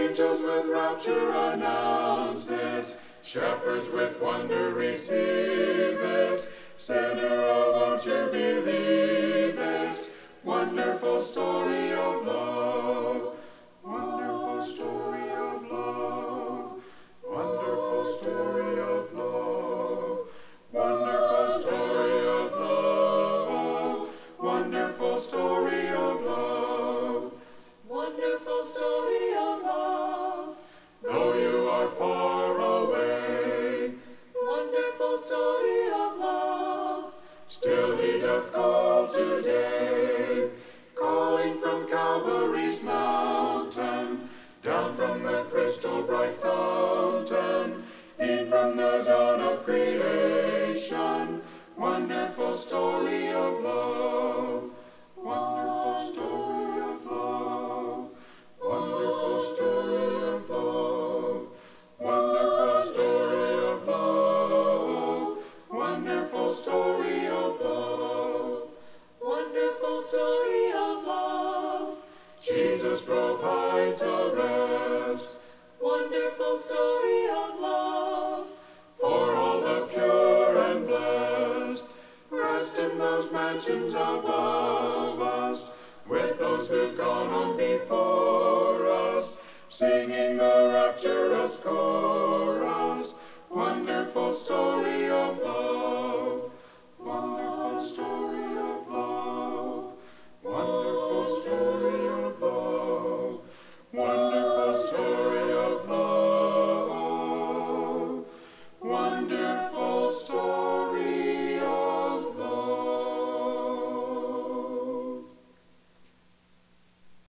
Angels with rapture announce it, shepherds with wonder receive it. Sinner, oh, won't you believe it? Wonderful story of love, wonderful story of love, wonderful story of love, wonderful story of love, wonderful story of love, wonderful story of love. Though you are far away, wonderful story of love, still he doth call today, calling from Calvary's mountain, down from the crystal bright fountain, in from the dawn of creation. Wonderful story of love, wonderful story of love, wonderful story of love, wonderful story of love, wonderful story of love, wonderful story of love. Jesus provides a rest, wonderful story of love, for all the pure and blessed. Rest in those mansions above us, with those who've gone on before us, singing the rapturous chorus.